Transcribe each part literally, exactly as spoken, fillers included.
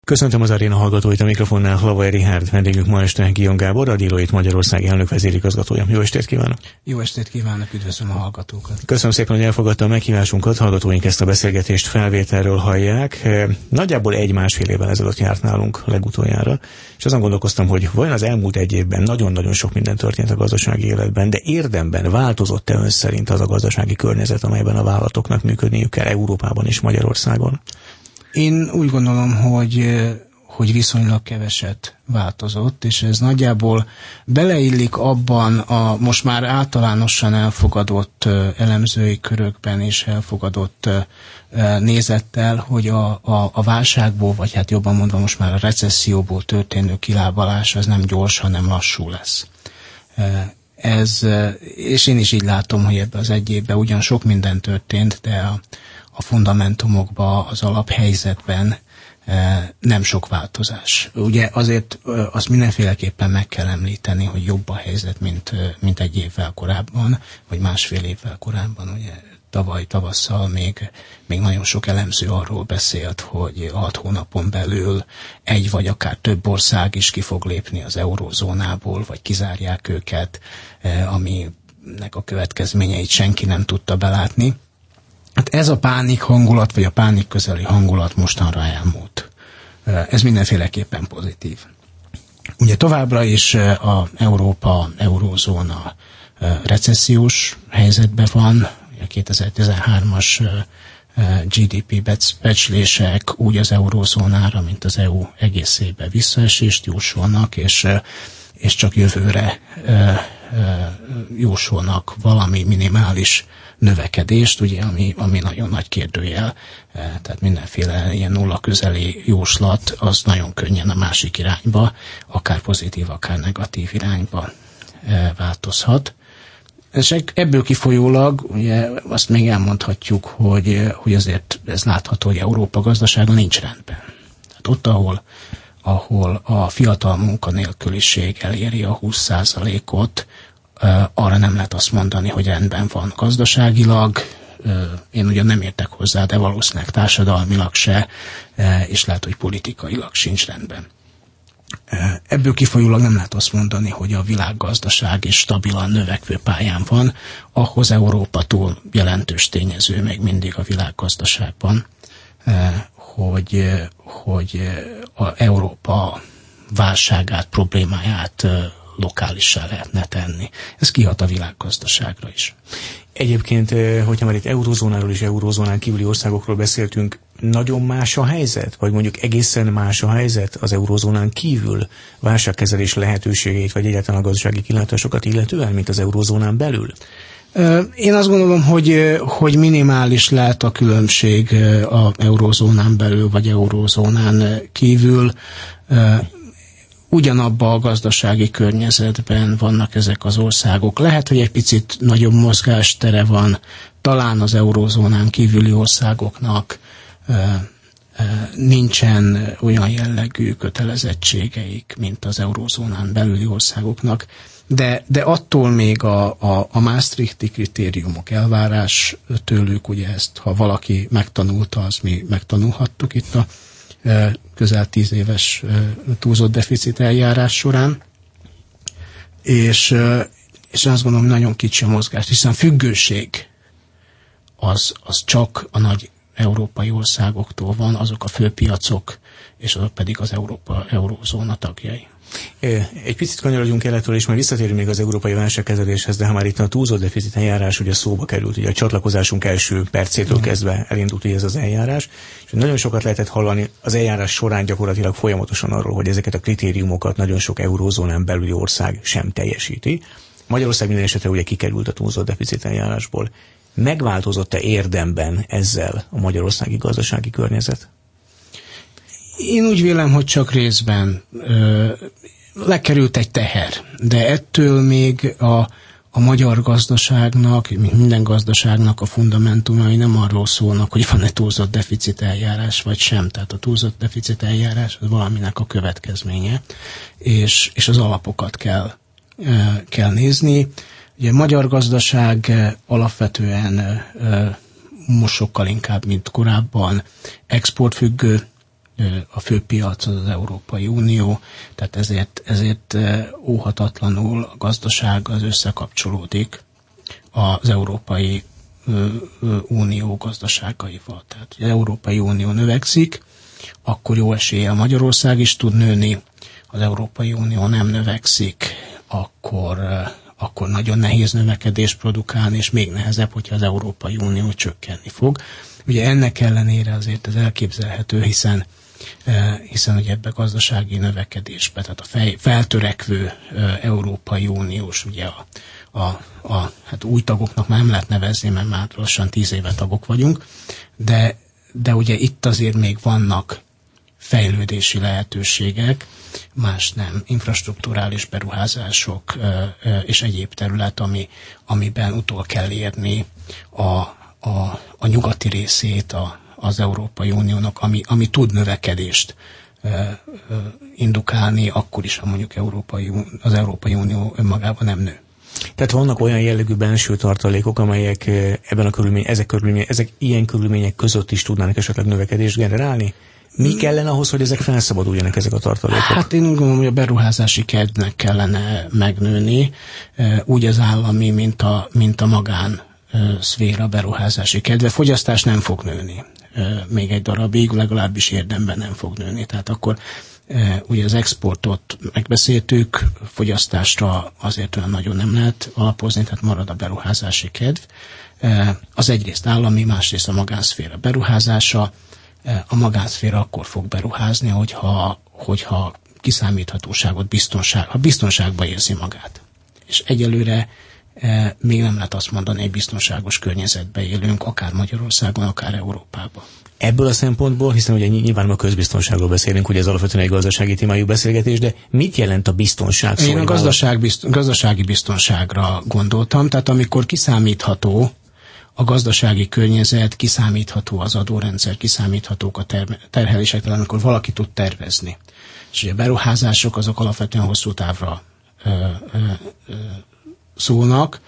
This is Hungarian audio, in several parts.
Köszöntöm az aréna hallgatóit, a mikrofonnál Hlavaj Richárd, vendégünk ma este Guillaume Gábor, a Deloitte Magyarországi elnök vezérigazgatója. Jó estét kívánok! Jó estét kívánok, üdvözlöm a hallgatókat! Köszönöm szépen, hogy elfogadta a meghívásunkat, hallgatóink ezt a beszélgetést felvételről hallják. Nagyjából egy-másfél évvel ezelőtt járt nálunk legutoljára, és azon gondolkoztam, hogy vajon az elmúlt egy évben nagyon-nagyon sok minden történt a gazdasági életben, de érdemben változott-e ön szerint az a gazdasági környezet, amelyben a vállalatoknak működniük kell Európában és Magyarországon? Én úgy gondolom, hogy, hogy viszonylag keveset változott, és ez nagyjából beleillik abban a most már általánosan elfogadott elemzői körökben és elfogadott nézettel, hogy a, a, a válságból, vagy hát jobban mondva most már a recesszióból történő kilábalás az nem gyors, hanem lassú lesz. Ez, és én is így látom, hogy ebben az egy évben ugyan sok minden történt, de a a fundamentumokban, az alaphelyzetben nem sok változás. Ugye azért azt mindenféleképpen meg kell említeni, hogy jobb a helyzet, mint, mint egy évvel korábban, vagy másfél évvel korábban. Ugye tavaly tavasszal még, még nagyon sok elemző arról beszélt, hogy hat hónapon belül egy vagy akár több ország is ki fog lépni az eurózónából, vagy kizárják őket, aminek a következményeit senki nem tudta belátni. Hát ez a pánik hangulat, vagy a pánik közeli hangulat mostanra elmúlt. Ez mindenféleképpen pozitív. Ugye továbbra is a Európa, eurózóna recessziós helyzetben van. A kétezer-tizenhármas gé dé pé becslések úgy az eurózónára, mint az é u egészébe visszaesést jósolnak, és, és csak jövőre jósolnak valami minimális növekedést, ugye, ami, ami nagyon nagy kérdőjel, tehát mindenféle ilyen nulla közeli jóslat, az nagyon könnyen a másik irányba, akár pozitív, akár negatív irányba változhat. És ebből kifolyólag ugye azt még elmondhatjuk, hogy, hogy azért ez látható, hogy Európa gazdasága nincs rendben. Tehát ott, ahol, ahol a fiatal munkanélküliség eléri a húsz százalékot, arra nem lehet azt mondani, hogy rendben van gazdaságilag. Én ugyan nem értek hozzá, de valószínűleg társadalmilag se, és lehet, hogy politikailag sincs rendben. Ebből kifolyólag nem lehet azt mondani, hogy a világgazdaság is stabilan növekvő pályán van, ahhoz Európa túl jelentős tényező még mindig a világgazdaságban, hogy, hogy a Európa válságát, problémáját lokálissá lehetne tenni. Ez kihat a világgazdaságra is. Egyébként, hogyha már itt eurózónáról és eurózónán kívüli országokról beszéltünk, nagyon más a helyzet? Vagy mondjuk egészen más a helyzet az eurózónán kívül válságkezelés lehetőségeit, vagy egyáltalán a gazdasági kilátásokat illetően, mint az eurózónán belül? Én azt gondolom, hogy, hogy minimális lehet a különbség az eurózónán belül, vagy eurózónán kívül. Ugyanabban a gazdasági környezetben vannak ezek az országok. Lehet, hogy egy picit nagyobb mozgástere van, talán az eurózónán kívüli országoknak e, e, nincsen olyan jellegű kötelezettségeik, mint az eurózónán belüli országoknak, de, de attól még a, a, a Maastrichti kritériumok elvárás tőlük, ugye ezt, ha valaki megtanulta, az mi megtanulhattuk itt a közel tíz éves túlzott deficit eljárás során, és, és azt gondolom, hogy nagyon kicsi a mozgás, hiszen függőség az, az csak a nagy európai országoktól van, azok a főpiacok, és azok pedig az Európa, eurózóna tagjai. Egy picit kanyarodjunk el ettől, és majd visszatérünk még az európai válságkezeléshez, de ha már itt a túlzott deficit eljárás ugye szóba került, ugye a csatlakozásunk első percétől kezdve elindult ugye ez az eljárás, és nagyon sokat lehetett hallani az eljárás során gyakorlatilag folyamatosan arról, hogy ezeket a kritériumokat nagyon sok eurózónán belüli ország sem teljesíti. Magyarország minden esetre ugye kikerült a túlzott deficit eljárásból. Megváltozott-e érdemben ezzel a magyarországi gazdasági környezet? Én úgy vélem, hogy csak részben ö, lekerült egy teher, de ettől még a, a magyar gazdaságnak, mint minden gazdaságnak a fundamentumai nem arról szólnak, hogy van-e túlzott deficit eljárás, vagy sem. Tehát a túlzott deficit eljárás az valaminek a következménye, és, és az alapokat kell, ö, kell nézni. Ugye a magyar gazdaság alapvetően ö, most sokkal inkább, mint korábban exportfüggő a fő piac az az Európai Unió, tehát ezért, ezért óhatatlanul a gazdaság az összekapcsolódik az Európai Unió gazdaságaival. Tehát, hogy az Európai Unió növekszik, akkor jó eséllyel Magyarország is tud nőni, az Európai Unió nem növekszik, akkor, akkor nagyon nehéz növekedést produkálni, és még nehezebb, hogyha az Európai Unió csökkenni fog. Ugye ennek ellenére azért ez elképzelhető, hiszen hiszen ugye ebbe gazdasági növekedésbe, tehát a fej, feltörekvő Európai Uniós, ugye a, a, a hát új tagoknak már nem lehet nevezni, mert már lassan tíz éve tagok vagyunk, de, de ugye itt azért még vannak fejlődési lehetőségek, más nem, infrastrukturális beruházások és egyéb terület, ami, amiben utol kell érni a, a, a nyugati részét a az Európai Uniónak, ami, ami tud növekedést e, e, indukálni, akkor is, ha mondjuk Európai, az Európai Unió önmagában nem nő. Tehát vannak olyan jellegű belső tartalékok, amelyek ebben a körülmény, ezek, körülmény, ezek ilyen körülmények között is tudnának esetleg növekedést generálni? Mi kellene ahhoz, hogy ezek felszabaduljanak, ezek a tartalékok? Hát én úgy gondolom, hogy a beruházási kedvnek kellene megnőni, úgy az állami, mint a, mint a magán szféra beruházási kedve. Fogyasztás nem fog nőni. Még egy darabig, legalábbis érdemben nem fog nőni. Tehát akkor ugye az exportot megbeszéltük, fogyasztásra azért olyan nagyon nem lehet alapozni, tehát marad a beruházási kedv. Az egyrészt állami, másrészt a magánszféra beruházása. A magánszféra akkor fog beruházni, hogyha, hogyha kiszámíthatóságot, biztonság, ha biztonságban érzi magát. És egyelőre még nem lehet azt mondani, hogy biztonságos környezetben élünk, akár Magyarországon, akár Európában. Ebből a szempontból, hiszen ugye nyilván a közbiztonságról beszélünk, ugye ez alapvetően egy gazdasági témájú beszélgetés, de mit jelent a biztonság? Én a gazdaság, bizt, gazdasági biztonságra gondoltam, tehát amikor kiszámítható a gazdasági környezet, kiszámítható az adórendszer, kiszámíthatók a terme, terhelések, tehát amikor valaki tud tervezni. És ugye a beruházások azok alapvetően hosszú távra ö, ö, ö, szólnak,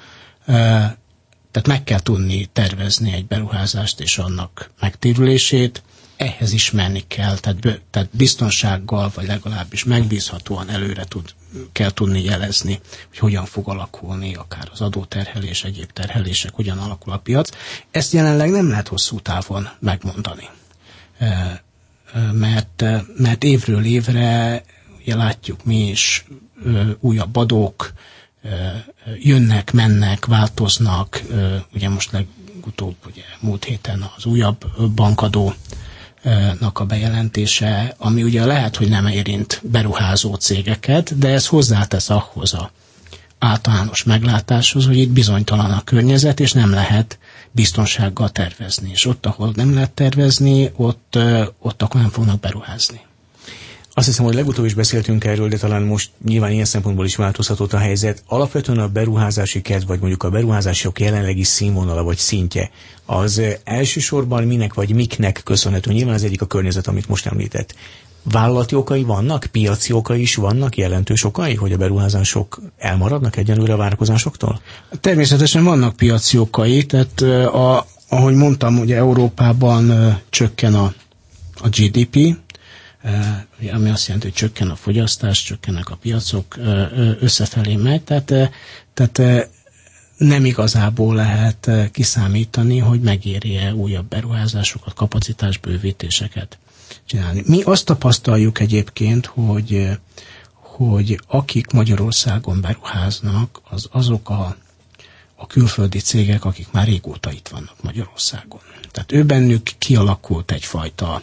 tehát meg kell tudni tervezni egy beruházást és annak megtérülését, ehhez ismerni kell, tehát, tehát biztonsággal, vagy legalábbis megbízhatóan előre tud, kell tudni jelezni, hogy hogyan fog alakulni akár az adóterhelés, egyéb terhelések, hogyan alakul a piac. Ezt jelenleg nem lehet hosszú távon megmondani, mert, mert évről évre ugye látjuk mi is újabb adók, jönnek, mennek, változnak, ugye most legutóbb, ugye múlt héten az újabb bankadónak a bejelentése, ami ugye lehet, hogy nem érint beruházó cégeket, de ez hozzátesz ahhoz a általános meglátáshoz, hogy itt bizonytalan a környezet, és nem lehet biztonsággal tervezni. És ott, ahol nem lehet tervezni, ott, ott akkor nem fognak beruházni. Azt hiszem, hogy legutóbb is beszéltünk erről, de talán most nyilván ilyen szempontból is változhatott a helyzet. Alapvetően a beruházási kedv, vagy mondjuk a beruházások jelenlegi színvonala vagy szintje, az elsősorban minek vagy miknek köszönhető? Nyilván az egyik a környezet, amit most említett. Vállalati okai vannak, piaci okai is vannak, jelentős okai, hogy a beruházások elmaradnak egyenlőre a várakozásoktól? Természetesen vannak piaci okai, tehát a, ahogy mondtam, ugye Európában csökken a, a gé dé pé, ami azt jelenti, hogy csökken a fogyasztás, csökkennek a piacok, összefelé megy, tehát, tehát nem igazából lehet kiszámítani, hogy megéri-e újabb beruházásokat, kapacitásbővítéseket csinálni. Mi azt tapasztaljuk egyébként, hogy, hogy akik Magyarországon beruháznak, az azok a, a külföldi cégek, akik már régóta itt vannak Magyarországon. Tehát ő bennük kialakult egyfajta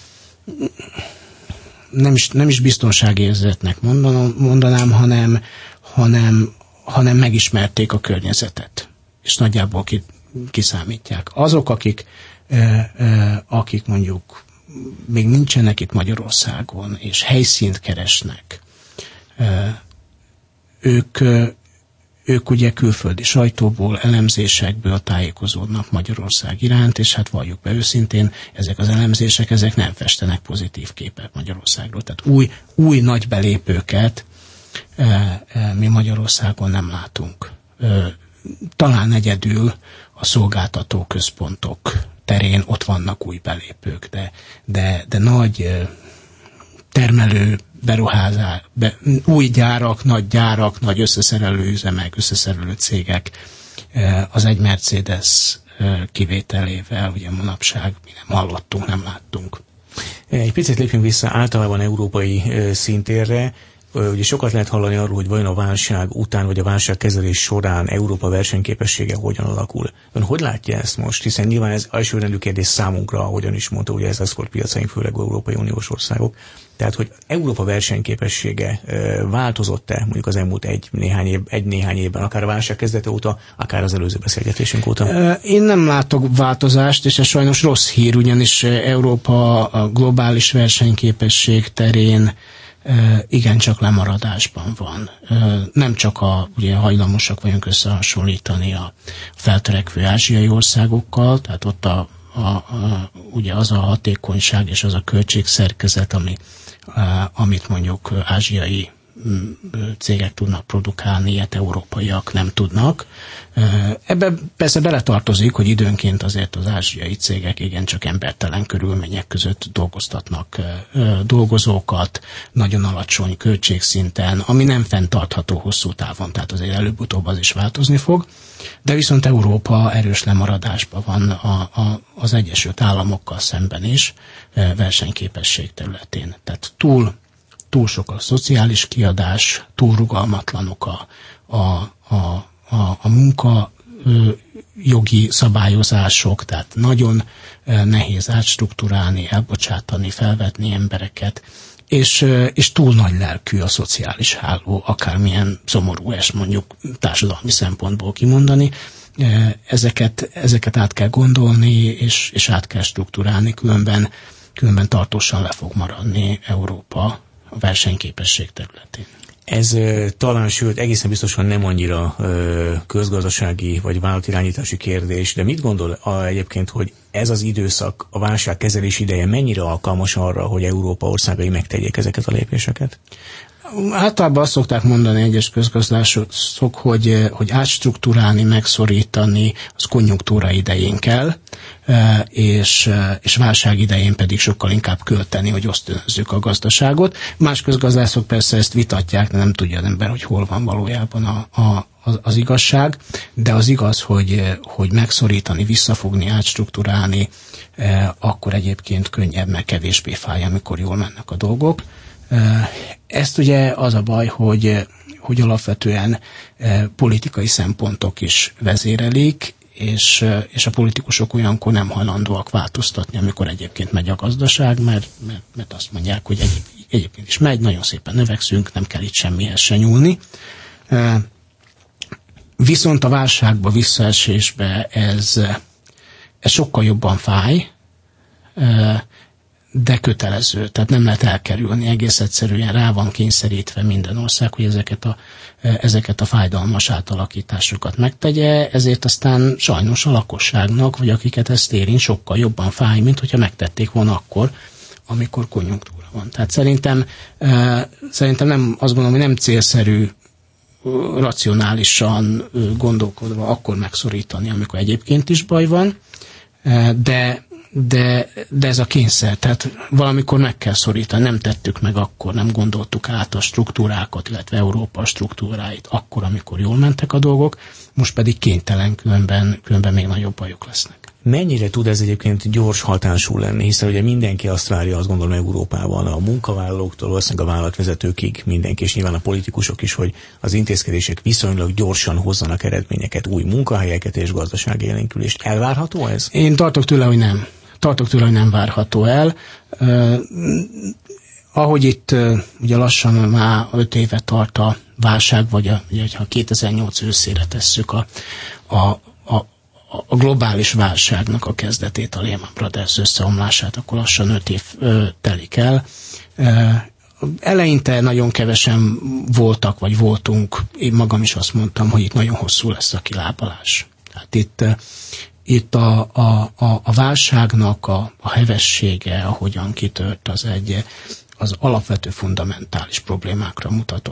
nem is, nem is biztonságérzetnek mondanám, mondanám hanem, hanem, hanem megismerték a környezetet, és nagyjából ki, kiszámítják. Azok, akik, eh, eh, akik mondjuk még nincsenek itt Magyarországon, és helyszínt keresnek, eh, ők, ők ugye külföldi sajtóból, elemzésekből tájékozódnak Magyarország iránt, és hát valljuk be őszintén, ezek az elemzések, ezek nem festenek pozitív képet Magyarországról. Tehát új, új nagy belépőket e, e, mi Magyarországon nem látunk. E, talán egyedül a szolgáltató központok terén ott vannak új belépők, de, de, de nagy termelő beruházás, be, új gyárak, nagy gyárak, nagy összeszerelő üzemek, összeszerelő cégek, az egy Mercedes kivételével, ugye manapság mi nem hallottunk, nem láttunk. Egy picit lépjünk vissza általában európai szintérre. Ugye sokat lehet hallani arról, hogy vajon a válság után, vagy a válságkezelés során Európa versenyképessége hogyan alakul. Ön hogy látja ezt most? Hiszen nyilván ez elsőrendű kérdés számunkra, ahogyan is mondta, ugye ez az exportpiacaink, főleg Európai Uniós országok. Tehát, hogy Európa versenyképessége változott-e mondjuk az elmúlt egy néhány, év, egy néhány évben, akár a válság kezdete óta, akár az előző beszélgetésünk óta? Én nem látok változást, és ez sajnos rossz hír, ugyanis Európa a globális versenyképesség terén igencsak lemaradásban van. Nem csak a, ugye hajlamosak vagyunk összehasonlítani a feltörekvő ázsiai országokkal, tehát ott a, a, a, ugye az a hatékonyság és az a költségszerkezet, ami, amit mondjuk ázsiai cégek tudnak produkálni, ilyet európaiak nem tudnak. Ebbe persze beletartozik, hogy időnként azért az ázsiai cégek igencsak embertelen körülmények között dolgoztatnak dolgozókat, nagyon alacsony költségszinten, ami nem fenntartható hosszú távon, tehát azért előbb-utóbb az is változni fog. De viszont Európa erős lemaradásban van a, a, az Egyesült Államokkal szemben is versenyképesség területén. Tehát túl túl sok a szociális kiadás, túl rugalmatlanok a, a, a, a, a munka ö, jogi szabályozások, tehát nagyon ö, nehéz átstruktúrálni, elbocsátani, felvetni embereket, és, ö, és túl nagy lelkű a szociális háló, akármilyen szomorú ez mondjuk társadalmi szempontból kimondani. Ezeket, ezeket át kell gondolni, és, és át kell struktúrálni, különben, különben tartósan le fog maradni Európa a versenyképesség területén. Ez uh, talán, sőt, egészen biztosan nem annyira uh, közgazdasági vagy vállalatirányítási kérdés, de mit gondol a, egyébként, hogy ez az időszak, a válságkezelés ideje mennyire alkalmas arra, hogy Európa országai megtegyék ezeket a lépéseket? Általában azt szokták mondani egyes közgazdászok, hogy, hogy átstruktúrálni, megszorítani, az konjunktúra idején kell, és, és válság idején pedig sokkal inkább költeni, hogy ösztönözzük a gazdaságot. Más közgazdászok persze ezt vitatják, de nem tudja az ember, hogy hol van valójában a, a, az, az igazság, de az igaz, hogy, hogy megszorítani, visszafogni, átstruktúrálni, akkor egyébként könnyebb, meg kevésbé fáj, amikor jól mennek a dolgok. Ezt ugye az a baj, hogy, hogy alapvetően politikai szempontok is vezérelik, és, és a politikusok olyankor nem hajlandóak változtatni, amikor egyébként megy a gazdaság, mert, mert, mert azt mondják, hogy egyéb, egyébként is megy, nagyon szépen növekszünk, nem kell itt semmihez se nyúlni. Viszont a válságba, visszaesésbe ez, ez sokkal jobban fáj, de kötelező, tehát nem lehet elkerülni, egész egyszerűen rá van kényszerítve minden ország, hogy ezeket a, ezeket a fájdalmas átalakításokat megtegye, ezért aztán sajnos a lakosságnak, vagy akiket ezt érint, sokkal jobban fáj, mint hogyha megtették volna akkor, amikor konjunktúra van. Tehát szerintem, szerintem nem, azt gondolom, hogy nem célszerű racionálisan gondolkodva akkor megszorítani, amikor egyébként is baj van, de De, de ez a kényszer, tehát valamikor meg kell szorítani, nem tettük meg akkor, nem gondoltuk át a struktúrákat, illetve Európa struktúráit akkor, amikor jól mentek a dolgok, most pedig kénytelen, különben, különben még nagyobb bajok lesznek. Mennyire tud ez egyébként gyors hatású lenni, hiszen ugye mindenki azt várja, azt gondolom Európában, a munkavállalóktól, valószínűleg a vállalatvezetőkig mindenki, és nyilván a politikusok is, hogy az intézkedések viszonylag gyorsan hozzanak eredményeket, új munkahelyeket és gazdasági élénkülést. Elvárható ez? Én tartok tőle, hogy nem. Tartok tőle, hogy nem várható el. Uh, ahogy itt uh, ugye lassan már öt éve tart a válság, vagy a, ugye, ha kétezer-nyolc őszére tesszük a, a, a, a globális válságnak a kezdetét, a Lehman Brothers összeomlását, akkor lassan öt év uh, telik el. Uh, eleinte nagyon kevesen voltak, vagy voltunk, én magam is azt mondtam, hogy itt nagyon hosszú lesz a kilábalás. Tehát itt uh, Itt a, a, a, a válságnak a, a hevessége, ahogyan kitört, az egy az alapvető fundamentális problémákra mutatott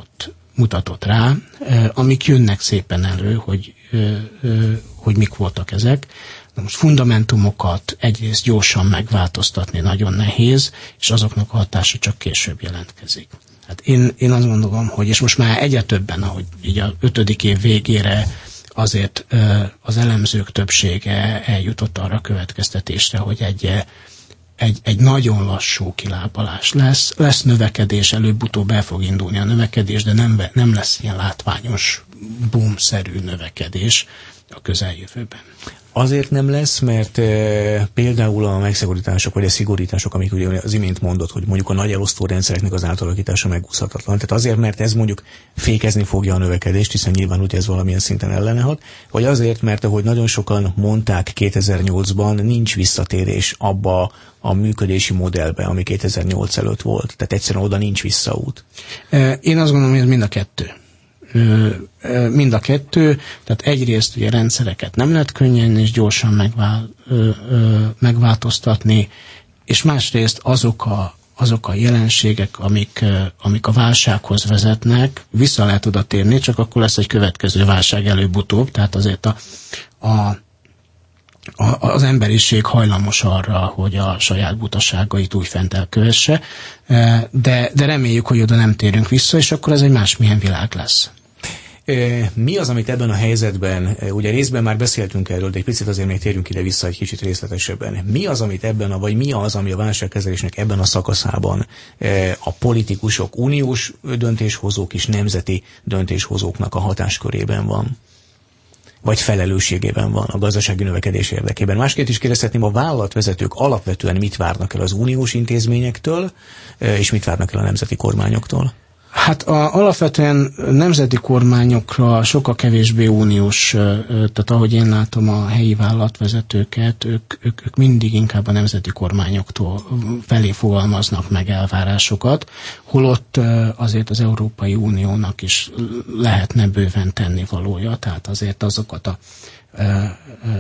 mutatott rá, amik jönnek szépen elő, hogy, hogy mik voltak ezek. Na most fundamentumokat egyrészt gyorsan megváltoztatni nagyon nehéz, és azoknak a hatása csak később jelentkezik. Hát én, én azt gondolom, hogy, és most már egyre többen, ahogy így a ötödik év végére azért az elemzők többsége eljutott arra a következtetésre, hogy egy, egy, egy nagyon lassú kilábalás lesz. Lesz növekedés, előbb-utóbb el fog indulni a növekedés, de nem, nem lesz ilyen látványos, boom-szerű növekedés a közeljövőben. Azért nem lesz, mert e, például a megszigorítások vagy a szigorítások, amik ugye az imént mondott, hogy mondjuk a nagy elosztó rendszereknek az átalakítása megúszhatatlan. Tehát azért, mert ez mondjuk fékezni fogja a növekedést, hiszen nyilván ugye ez valamilyen szinten ellene hat, vagy azért, mert ahogy nagyon sokan mondták kétezer-nyolcban, nincs visszatérés abba a működési modellbe, ami kétezer-nyolc előtt volt. Tehát egyszerűen oda nincs visszaút. Én azt gondolom, hogy ez mind a kettő. Mind a kettő, tehát egyrészt ugye rendszereket nem lehet könnyen és gyorsan megvál, ö, ö, megváltoztatni, és másrészt azok a, azok a jelenségek, amik, amik a válsághoz vezetnek, vissza lehet oda térni, csak akkor lesz egy következő válság előbb-utóbb, tehát azért a, a az emberiség hajlamos arra, hogy a saját butaságait úgy fent elkövesse, de, de reméljük, hogy oda nem térünk vissza, és akkor ez egy másmilyen világ lesz. Mi az, amit ebben a helyzetben, ugye részben már beszéltünk erről, de egy picit azért még térjünk ide vissza egy kicsit részletesebben. Mi az, amit ebben a, vagy mi az, ami a válságkezelésnek ebben a szakaszában a politikusok, uniós döntéshozók és nemzeti döntéshozóknak a hatáskörében van? Vagy felelősségében van a gazdasági növekedés érdekében. Másként is kérdezhetném, a vállalatvezetők alapvetően mit várnak el az uniós intézményektől, és mit várnak el a nemzeti kormányoktól? Hát a, alapvetően nemzeti kormányokra sokkal kevésbé uniós, tehát ahogy én látom a helyi vállalatvezetőket, ők, ők, ők mindig inkább a nemzeti kormányoktól felé fogalmaznak meg elvárásokat, holott azért az Európai Uniónak is lehetne bőven tennivalója, tehát azért azokat a e, e,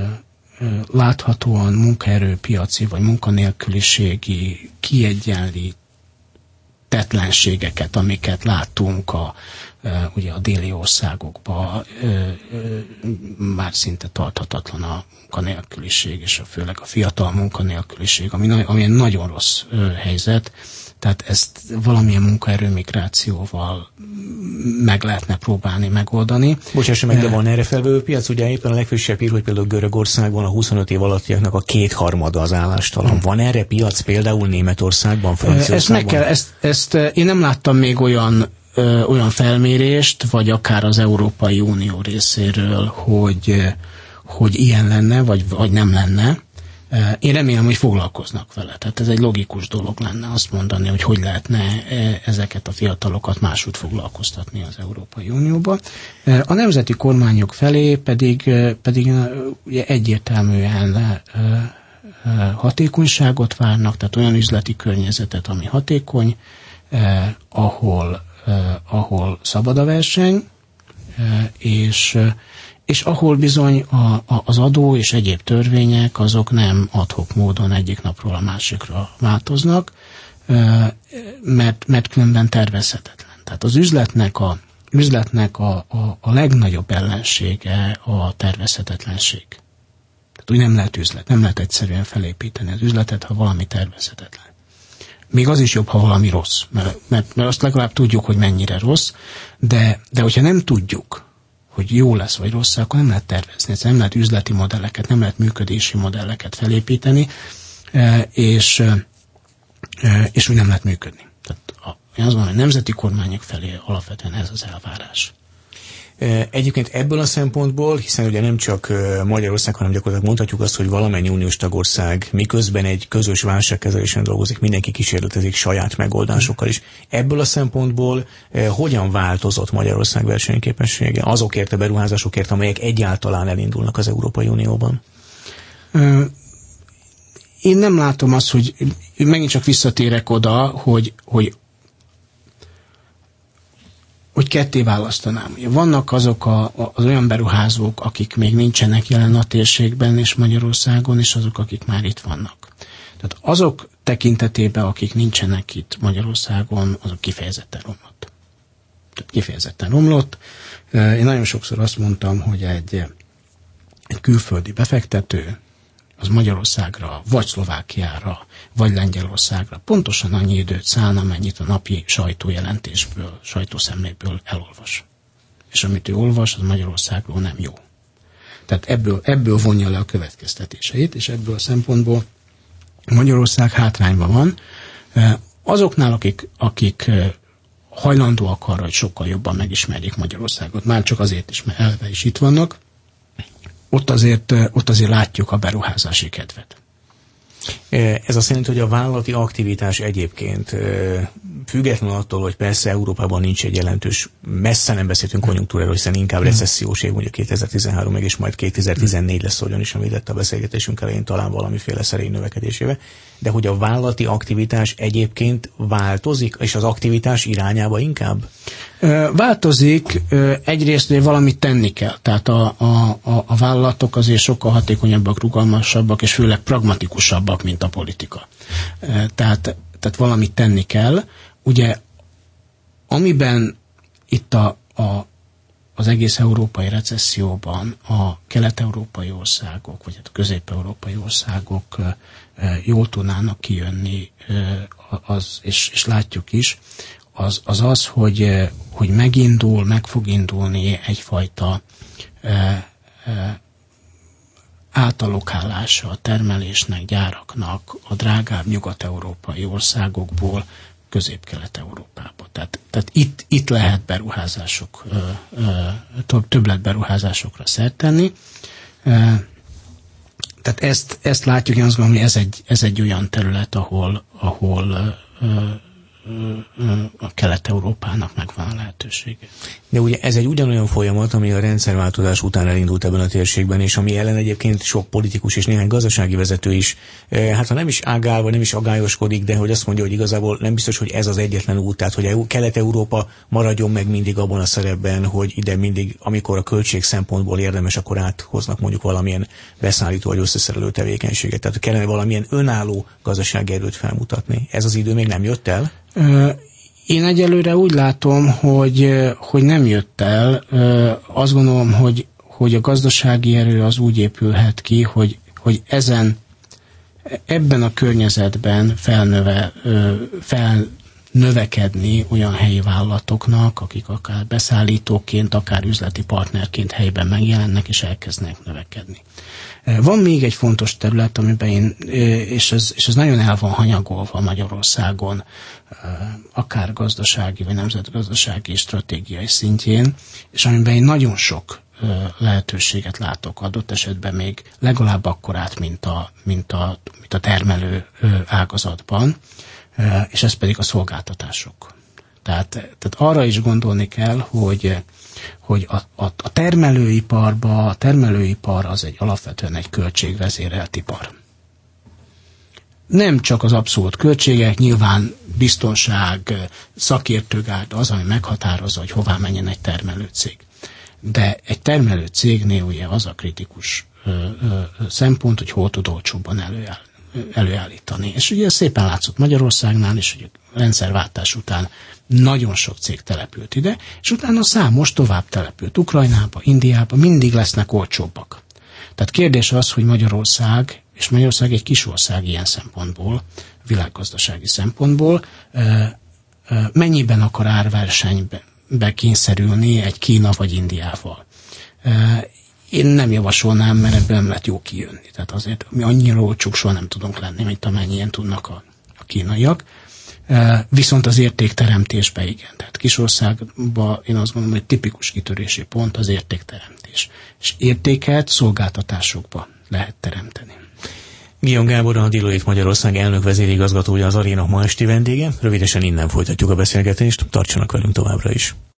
láthatóan munkaerőpiaci vagy munkanélküliségi kiegyenlít tetlenségeket, amiket láttunk a, e, ugye a déli országokban, e, e, már szinte tarthatatlan a munkanélküliség, és a, főleg a fiatal munkanélküliség, ami, ami egy nagyon rossz e, helyzet. Tehát ezt valamilyen munkaerőmigrációval meg lehetne próbálni megoldani. Bocsássa meg, de van erre felvevő piac? Ugye éppen a legfrissebb ír, hogy például Görögországban a huszonöt év alattiaknak a kétharmada az állástalan. Van erre piac például Németországban, Franciaországban? Ezt meg kell, ezt, ezt én nem láttam még olyan, ö, olyan felmérést, vagy akár az Európai Unió részéről, hogy, hogy ilyen lenne, vagy, vagy nem lenne. Én remélem, hogy foglalkoznak vele. Tehát ez egy logikus dolog lenne azt mondani, hogy hogy lehetne ezeket a fiatalokat máshogy foglalkoztatni az Európai Unióban. A nemzeti kormányok felé pedig, pedig ugye egyértelműen hatékonyságot várnak, tehát olyan üzleti környezetet, ami hatékony, ahol, ahol szabad a verseny, és és ahol bizony a, a, az adó és egyéb törvények azok nem ad-hoc módon egyik napról a másikra változnak, mert, mert különben tervezhetetlen. Tehát az üzletnek a, üzletnek a, a, a legnagyobb ellensége a tervezhetetlenség. Tehát úgy nem lehet üzlet, nem lehet egyszerűen felépíteni az üzletet, ha valami tervezhetetlen. Még az is jobb, ha valami rossz, mert, mert, mert azt legalább tudjuk, hogy mennyire rossz, de, de hogyha nem tudjuk, hogy jó lesz vagy rossz, akkor nem lehet tervezni, nem lehet üzleti modelleket, nem lehet működési modelleket felépíteni, és, és úgy nem lehet működni. Tehát én azt mondom, hogy nemzeti kormányok felé alapvetően ez az elvárás. Egyébként ebből a szempontból, hiszen ugye nem csak Magyarország, hanem gyakorlatilag mondhatjuk azt, hogy valamennyi uniós tagország miközben egy közös válságkezelésen dolgozik, mindenki kísérletezik saját megoldásokkal is. Ebből a szempontból hogyan változott Magyarország versenyképessége azokért a beruházásokért, amelyek egyáltalán elindulnak az Európai Unióban? Én nem látom azt, hogy megint csak visszatérek oda, hogy, hogy hogy ketté választanám. Vannak azok a, az olyan beruházók, akik még nincsenek jelen a térségben és Magyarországon, és azok, akik már itt vannak. Tehát azok tekintetében, akik nincsenek itt Magyarországon, azok kifejezetten romlott. kifejezetten romlott. Én nagyon sokszor azt mondtam, hogy egy, egy külföldi befektető az Magyarországra, vagy Szlovákiára, vagy Lengyelországra pontosan annyi időt szán, amennyit a napi sajtójelentésből, sajtószemléből elolvas. És amit ő olvas, az Magyarországról nem jó. Tehát ebből, ebből vonja le a következtetéseit, és ebből a szempontból Magyarország hátrányban van. Azoknál, akik, akik hajlandóak arra, hogy sokkal jobban megismerjék Magyarországot, már csak azért is, mert elve is itt vannak, ott azért, ott azért látjuk a beruházási kedvet. Ez azt jelenti, hogy a vállalati aktivitás egyébként függetlenül attól, hogy persze Európában nincs egy jelentős, messze nem beszéltünk konjunktúráról, hiszen inkább recessziós év, mondjuk kétezer-tizenhárom, meg és majd kétezer-tizennégy lesz, hogyan is említett a beszélgetésünk elején, talán valamiféle szerény növekedésével, de hogy a vállalati aktivitás egyébként változik, és az aktivitás irányába inkább? Változik, egyrészt, hogy valamit tenni kell. Tehát a, a, a vállalatok azért sokkal hatékonyabbak, rugalmasabbak, és főleg pragmatikusabbak, mint a politika. Tehát, tehát valamit tenni kell. Ugye, amiben itt a, a, az egész európai recesszióban a kelet-európai országok, vagy a közép-európai országok jól tudnának kijönni, az, és, és látjuk is, az az, az hogy, hogy megindul, meg fog indulni egyfajta e, e, átalokálása a termelésnek, gyáraknak a drágább nyugat-európai országokból közép-kelet-európába. Tehát, tehát itt, itt lehet beruházások, több, többlet beruházásokra szert tenni. E, tehát ezt, ezt látjuk, én azt gondolom, hogy ez egy, ez egy olyan terület, ahol, ahol e, a Kelet-Európának megvan a lehetősége. De ugye ez egy ugyanolyan folyamat, ami a rendszerváltozás után elindult ebben a térségben, és ami ellen egyébként sok politikus és néhány gazdasági vezető is, hát ha nem is ágál, vagy nem is agályoskodik, de hogy azt mondja, hogy igazából nem biztos, hogy ez az egyetlen út, tehát hogy Kelet-Európa maradjon meg mindig abban a szerepben, hogy ide mindig, amikor a költség szempontból érdemes, akkor áthoznak mondjuk valamilyen beszállító vagy összeszerelő tevékenységet. Tehát kellene valamilyen önálló gazdasági erőt felmutatni. Ez az idő még nem jött el? Én egyelőre úgy látom, hogy, hogy nem jött el. Azt gondolom, hogy, hogy a gazdasági erő az úgy épülhet ki, hogy, hogy ezen, ebben a környezetben felnöve, felnövekedni olyan helyi vállalatoknak, akik akár beszállítóként, akár üzleti partnerként helyben megjelennek és elkezdenek növekedni. Van még egy fontos terület, amiben én, és ez, és ez nagyon el van hanyagolva Magyarországon, akár gazdasági, vagy nemzetgazdasági stratégiai szintjén, és amiben én nagyon sok lehetőséget látok, adott esetben még legalább akkorát, mint a, mint a, mint a termelő ágazatban, és ez pedig a szolgáltatások. Tehát, tehát arra is gondolni kell, hogy hogy a, a, a termelőiparba, a termelőipar az egy alapvetően egy költségvezérelt ipar. Nem csak az abszolút költségek, nyilván biztonság, szakértőgárda az, ami meghatározza, hogy hová menjen egy termelőcég. De egy termelőcégnél ugye az a kritikus ö, ö, szempont, hogy hol tud olcsóbban előáll, előállítani. És ugye szépen látszott Magyarországnál is, hogy a rendszerváltás után nagyon sok cég települt ide, és utána számos tovább települt Ukrajnába, Indiába, mindig lesznek olcsóbbak. Tehát kérdés az, hogy Magyarország, és Magyarország egy kis ország ilyen szempontból, világgazdasági szempontból, mennyiben akar árversenybe kényszerülni egy Kína vagy Indiával. Én nem javasolnám, mert ebből nem lehet jó kijönni. Tehát azért mi annyira olcsók soha nem tudunk lenni, mint amennyien tudnak a, a kínaiak. Viszont az értékteremtésbe igen. Tehát kisországban én azt gondolom, hogy tipikus kitörési pont az értékteremtés. És értéket szolgáltatásokba lehet teremteni. Guillaume Gábor, a Deloitte Magyarország elnök vezérigazgatója, az Aréna ma esti vendége. Rövidesen innen folytatjuk a beszélgetést, tartsanak velünk továbbra is.